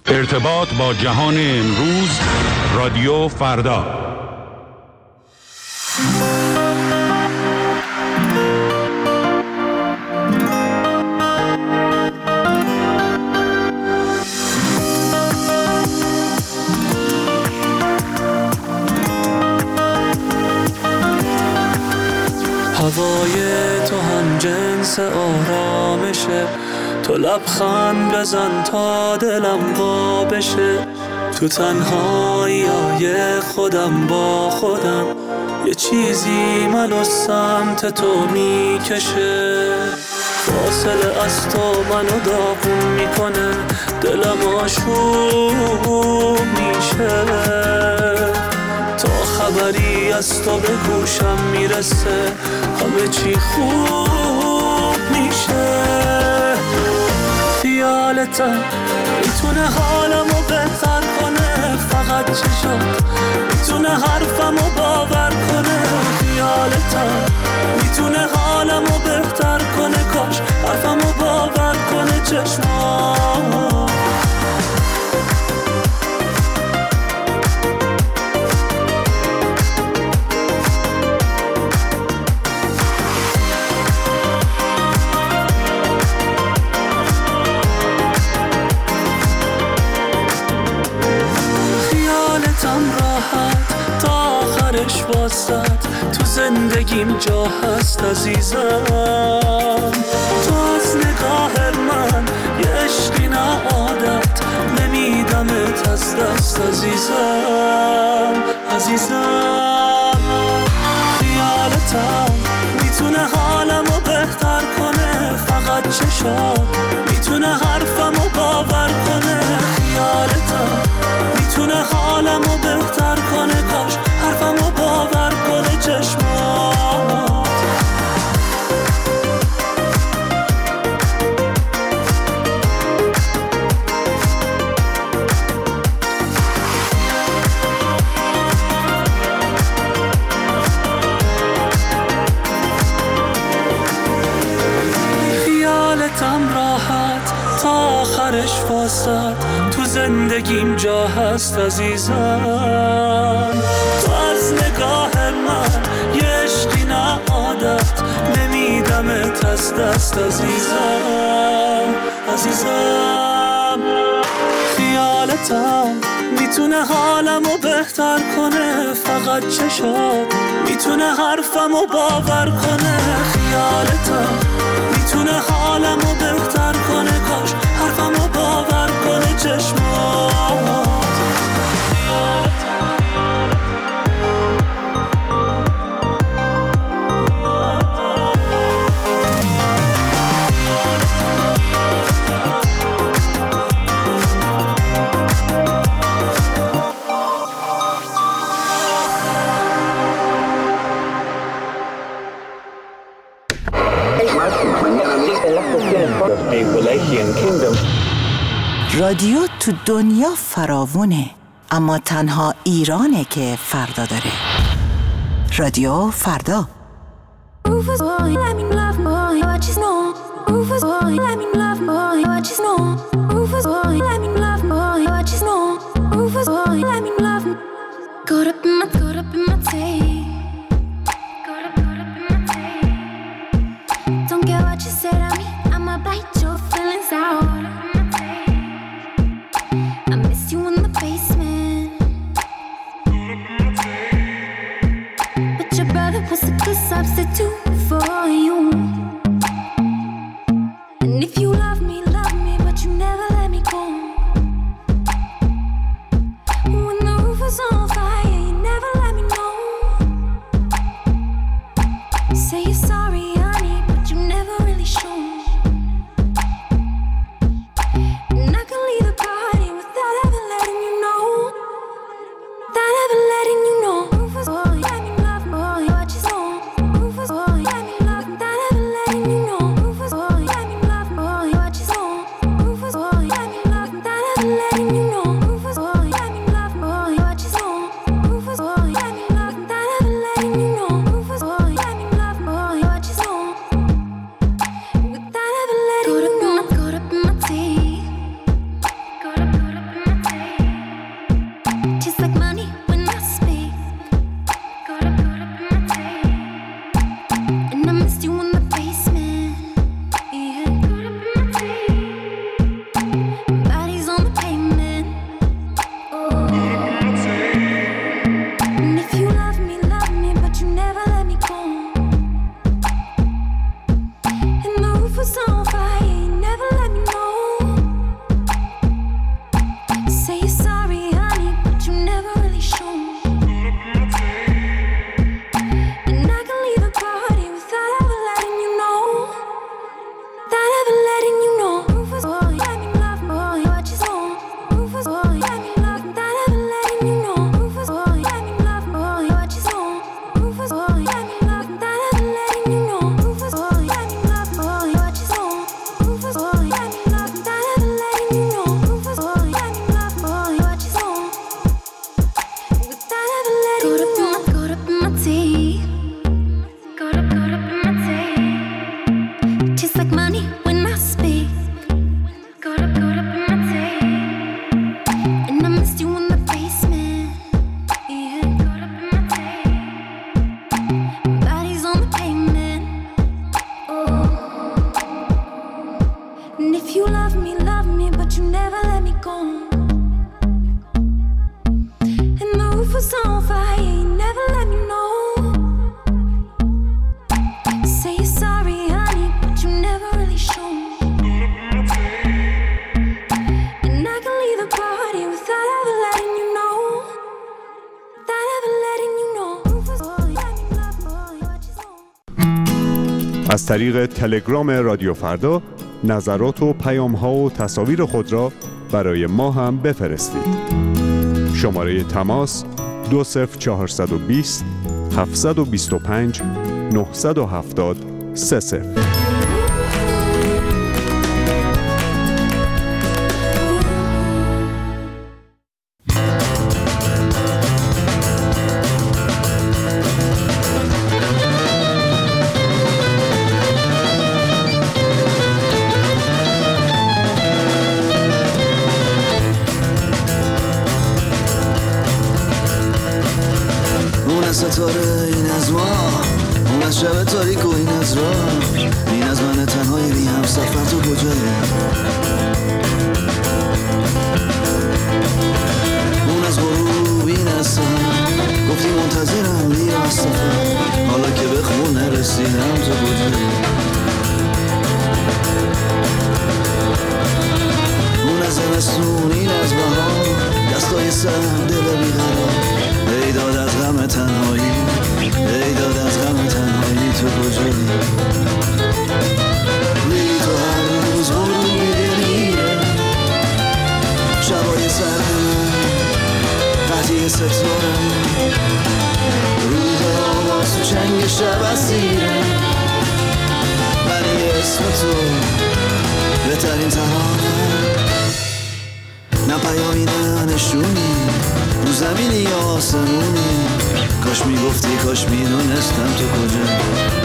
ارتباط با جهان امروز، رادیو فردا. هوای تو هم جنس آرامشه، تو لبخند بزن تا دلم وا بشه. تو تنهایی خودم با خودم، یه چیزی منو سمت تو میکشه. فاصله از تو منو داغون میکنه، دلم آشوب میشه. تا خبری از تو به گوشم میرسه، همه چی خوب میشه. خیالتم میتونه حالمو بهتر کنه، فقط چشات میتونه حرفمو باور کنه. خیالتم میتونه حالمو بهتر کنه، کاش حرفمو باور کنه چشمات. راحت تا آخرش واسد، تو زندگیم جا هست عزیزم. تو از نگاه من یه عشقی نه عادت، نمیدمت از دست عزیزم. عزیزم خیالتم میتونه حالمو بهتر کنه، فقط چشات میتونه حرفمو باور کنه. خیالتم میتونه حالمو بهتر کنه، کاش حرفمو باور کنه چشمات. خیالتم راحت تا آخرش واسد، تو زندگیم جا هست عزیزم. تو از نگاه من یه عشقی نه عادت، نمیدمت از دست عزیزم. عزیزم خیالتم میتونه حالمو بهتر کنه، فقط چشات میتونه حرفمو باور کنه. خیالتم میتونه حالمو بهتر کنه، کاش حرفمو باور کنه چشمات. رادیو تو دنیا فراوونه، اما تنها ایرانه که فردا داره. رادیو فردا. Substitute for you. And if you love me, but you never let me go. When the roof was on fire, you never از طریق تلگرام رادیو فردا نظرات و پیام‌ها و تصاویر خود را برای ما هم بفرستید. شماره تماس 20420 725 970 30. ستاره این از ما، اون از شب تاریک و این از راه، این از من تنهای بی هم سفر تو کجایی؟ اون از غروب این از سهر، گفتی منتظرم بیا از سفر، حالا که به خونه رسیدم تو کجایی؟ اون از زمستون این از بهار، دستای سر دل بیقرار، ای داد از غم تنهایی، ای داد از غم تنهایی تو کجایی؟ بی تو هر روز غروبی دلیره، شبای سرد من قطعی ستاره، روز آواز تو چنگ شب اسیره، من اسم تو بهترین ترانه، نه پیامی نه نشونی، رو زمینی یا آسمونی، کاش میگفتی کاش میدونستم تو کجا.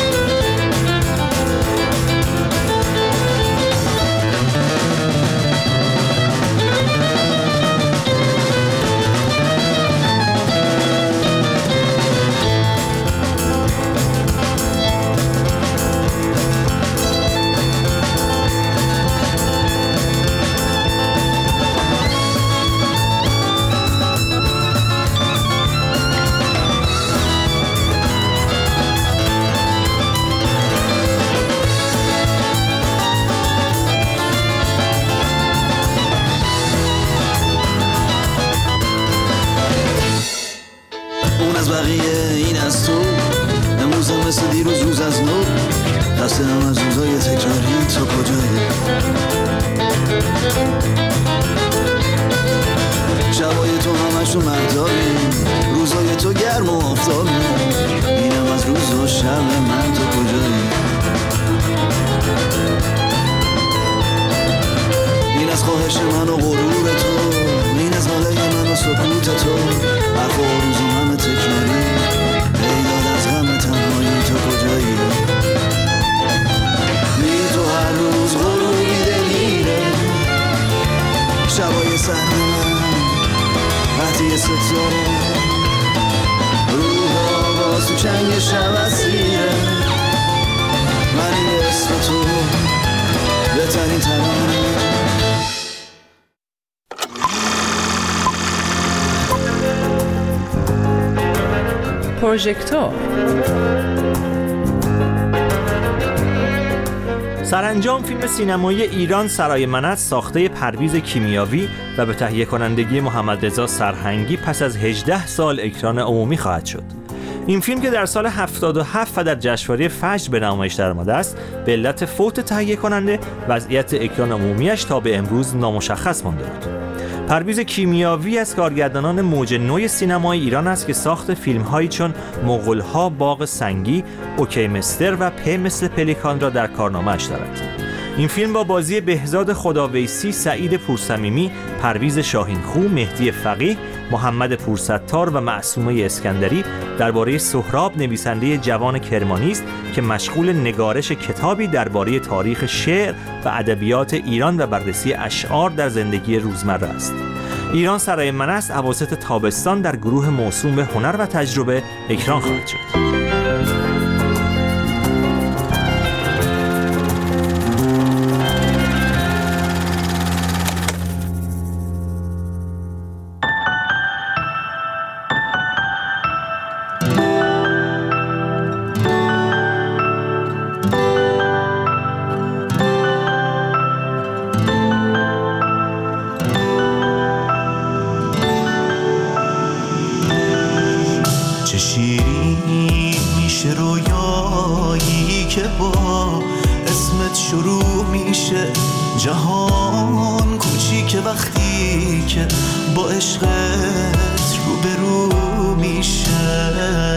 بقیه این از تو، امروز هم مثل دیروز روز از نو، خسته هم از روزای تکراری تو کجایی؟ شبای تو همشون مهتابی، روزای تو گرم و آفتابی، اینم از روز و شب من تو کجایی؟ این از خواهش من و غرور تو، این از ملای من و سکوت تو، حرف و روز من تکراری، ای داد از غم تنهایی تو کجایی؟ بی تو هر روز غروبی دلیره، شبای سرد من قطعی ستاره، روح آواز تو چنگ شب اسیره، من این اسم تو بهترین ترانه. پروژکتور سرانجام فیلم سینمایی ایران سرای منت ساخته پرویز کیمیاوی و به تهیه کنندگی محمد رضا سرهنگی پس از 18 سال اکران عمومی خواهد شد. این فیلم که در سال 77 و در جشنواره فجر به نمایش درآمده است، به علت فوت تهیه کننده وضعیت اکران عمومیش تا به امروز نامشخص مانده بود. پرویز کیمیاوی از کارگردانان موج نو سینمای ایران است که ساخت فیلم‌هایی چون مغول‌ها، باغ سنگی، اوکی مستر و په مثل پلیکان را در کارنامه‌اش دارد. این فیلم با بازی بهزاد خداویسی، سعید پورصمیمی، پرویز شاهینخو، مهدی فقیه، محمد پورستار و معصومه اسکندری درباره سهراب، نویسنده جوان کرمانی است که مشغول نگارش کتابی درباره تاریخ شعر و ادبیات ایران و بررسی اشعار در زندگی روزمره است. ایران سرای منت اواسط تابستان در گروه موسوم به هنر و تجربه اکران خواهد شد. شیرین میشه رو وقتی که با عشقت روبرو میشه،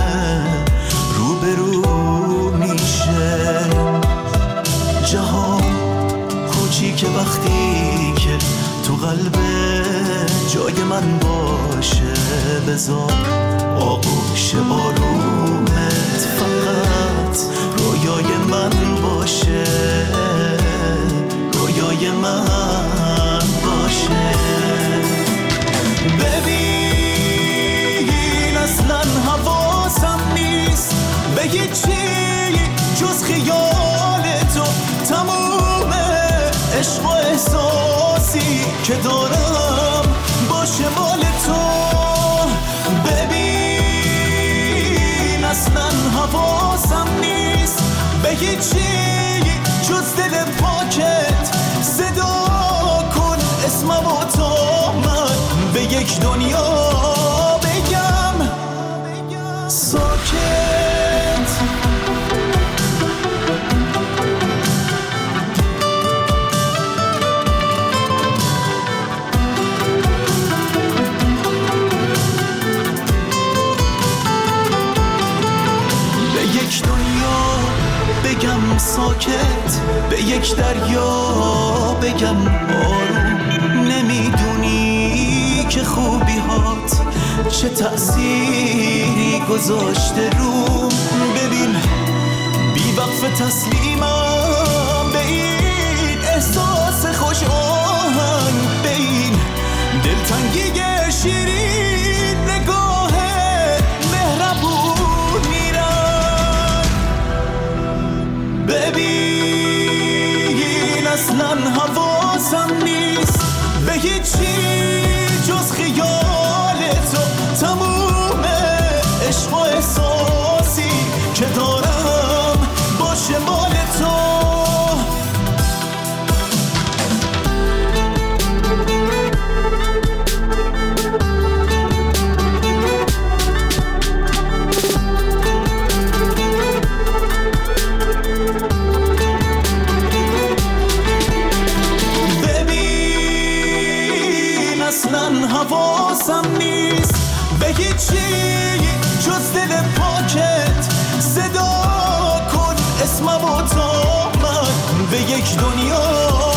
روبرو میشه. جهان کوچیکه وقتی که تو قلب جای من باشه. بذار آغوش آرومت فقط رویای من باشه، رویای من باشه. ببین اصلا حواسم نیست به هیچی جز خیال تو. تموم عشق و احساسی که دارم باشه مال تو. ببین اصلا حواسم نیست به هیچی جز دل پاکت. صدا کن اسمم و تا من به یک دنیا بگم ساکت. به یک دنیا بگم ساکت، به یک دریا بگم آروم. نمیدونی که خوبی هات چه تأثیری گذاشته روم. ببین بی وقف تسلیمم به این احساس خوش آهنگ، به این دلتنگی شیرین نگاه مهربون میرم. ببین اصلا حواسم نیست به هیچی جز خیال تو. تموم عشق و احساسی که دارم باشه مال تو. حواسم نیست به هیچی جز دل پاکت. صدا کن اسمم و تا من به یک دنیا